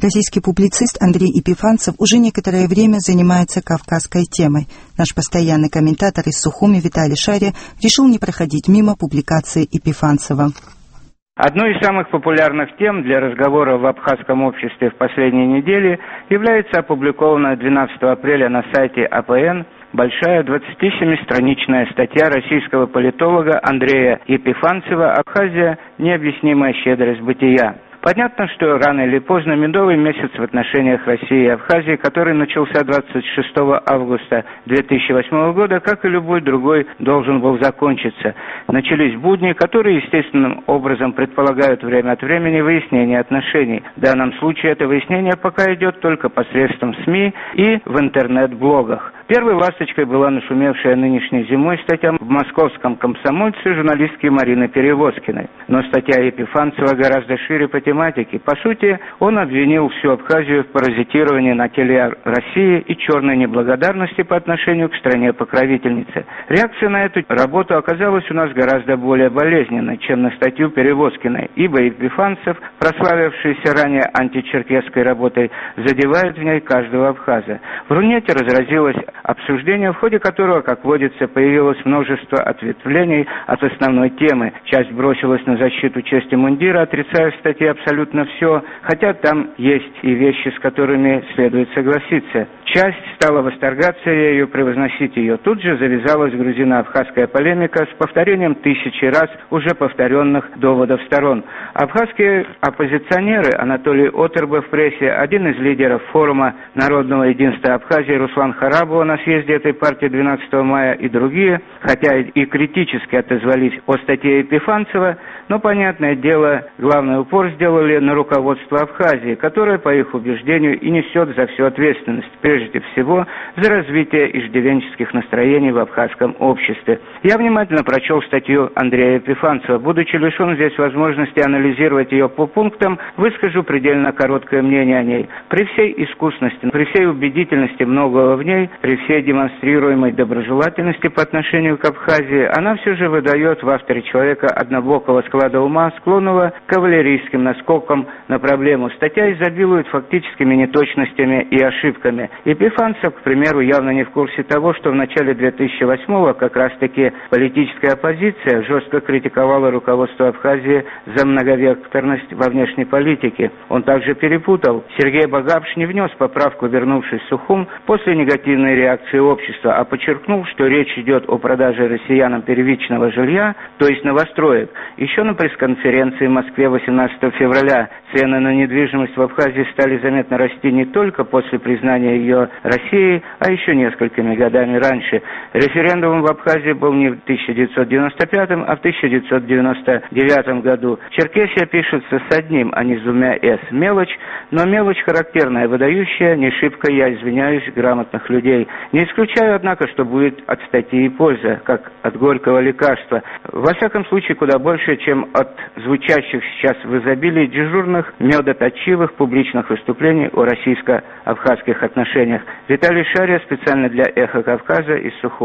Российский публицист Андрей Епифанцев уже некоторое время занимается кавказской темой. Наш постоянный комментатор из Сухуми Виталий Шария решил не проходить мимо публикации Епифанцева. Одной из самых популярных тем для разговора в абхазском обществе в последние недели является опубликованная 12 апреля на сайте АПН большая 27-страничная статья российского политолога Андрея Епифанцева «Абхазия. Необъяснимая щедрость бытия». Понятно, что рано или поздно медовый месяц в отношениях России и Абхазии, который начался 26 августа 2008 года, как и любой другой, должен был закончиться. Начались будни, которые естественным образом предполагают время от времени выяснение отношений. В данном случае это выяснение пока идет только посредством СМИ и в интернет-блогах. Первой ласточкой была нашумевшая нынешней зимой статья в московском «Комсомольце» журналистки Марины Перевозкиной. Но статья Епифанцева гораздо шире по тематике. По сути, он обвинил всю Абхазию в паразитировании на теле России и черной неблагодарности по отношению к стране-покровительнице. Реакция на эту работу оказалась у нас гораздо более болезненной, чем на статью Перевозкиной, ибо Епифанцев, прославившийся ранее античеркесской работой, задевает в ней каждого абхаза. В Рунете разразилось обсуждение, в ходе которого, как водится, появилось множество ответвлений от основной темы. Часть бросилась на защиту чести мундира, отрицая в статье абсолютно все, хотя там есть и вещи, с которыми следует согласиться. Часть стала восторгаться ею, превозносить ее. Тут же завязалась грузино-абхазская полемика с повторением тысячи раз уже повторенных доводов сторон. Абхазские оппозиционеры Анатолий Отерба в прессе, один из лидеров форума Народного единства Абхазии Руслан Харабова на съезде этой партии 12 мая и другие, хотя и критически отозвались о статье Епифанцева, но, понятное дело, главный упор сделали на руководство Абхазии, которое, по их убеждению, и несет за всю ответственность, прежде всего, за развитие иждивенческих настроений в абхазском обществе. Я внимательно прочел статью Андрея Епифанцева. Будучи лишен здесь возможности анализировать ее по пунктам, выскажу предельно короткое мнение о ней. При всей искусности, при всей убедительности многого в ней, при всей демонстрируемой доброжелательности по отношению к Абхазии, она все же выдает в авторе человека однобокого склада ума, склонного к кавалерийским наскокам на проблему. Статья изобилует фактическими неточностями и ошибками. Епифанцев, к примеру, явно не в курсе того, что в начале 2008-го как раз-таки политическая оппозиция жестко критиковала руководство Абхазии за многовекторность во внешней политике. Он также перепутал. Сергей Багапш не внес поправку, вернувшись в Сухум после негативной реакции общества, а подчеркнул, что речь идет о продаже россиянам первичного жилья, то есть новостроек. Еще на пресс-конференции в Москве 18 февраля цены на недвижимость в Абхазии стали заметно расти не только после признания ее Россией, а еще несколькими годами раньше. Референдум в Абхазии был не в 1995, а в 1999 году. Черкесия пишется с одним, а не с двумя «с». Мелочь, но мелочь характерная, выдающая, не шибко, я извиняюсь, грамотных людей. Не исключаю, однако, что будет от статьи и польза, как от горького лекарства. Во всяком случае, куда больше, чем от звучащих сейчас в изобилии дежурных, медоточивых публичных выступлений о российско-абхазских отношениях. Виталий Шария специально для «Эхо Кавказа» из Сухуми.